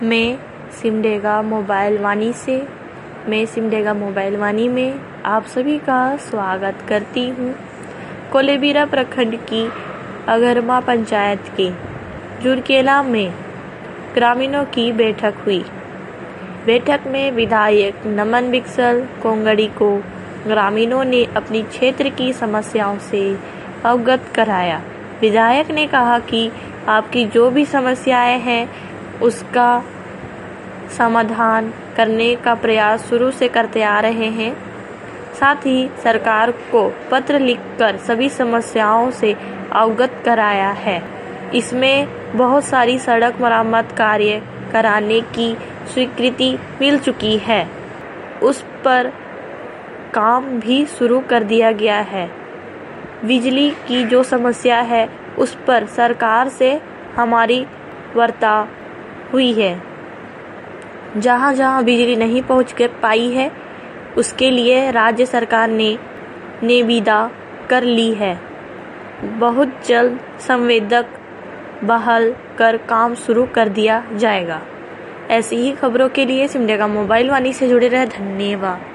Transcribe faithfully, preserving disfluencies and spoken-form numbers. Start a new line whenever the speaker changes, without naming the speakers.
मैं सिमडेगा मोबाइल वाणी से मैं सिमडेगा मोबाइल वाणी में आप सभी का स्वागत करती हूँ। कोलेबिरा प्रखंड की अगरमा पंचायत के जुरकेला में ग्रामीणों की बैठक हुई। बैठक में विधायक नमन बिक्सल कोंगड़ी को ग्रामीणों ने अपनी क्षेत्र की समस्याओं से अवगत कराया। विधायक ने कहा कि आपकी जो भी समस्याएं हैं उसका समाधान करने का प्रयास शुरू से करते आ रहे हैं। साथ ही सरकार को पत्र लिखकर सभी समस्याओं से अवगत कराया है। इसमें बहुत सारी सड़क मरम्मत कार्य कराने की स्वीकृति मिल चुकी है, उस पर काम भी शुरू कर दिया गया है। बिजली की जो समस्या है उस पर सरकार से हमारी वार्ता हुई है। जहाँ जहाँ बिजली नहीं पहुँच के पाई है उसके लिए राज्य सरकार ने निविदा कर ली है। बहुत जल्द संवेदक बहाल कर काम शुरू कर दिया जाएगा। ऐसी ही खबरों के लिए सिमडेगा मोबाइल वाणी से जुड़े रहे। धन्यवाद।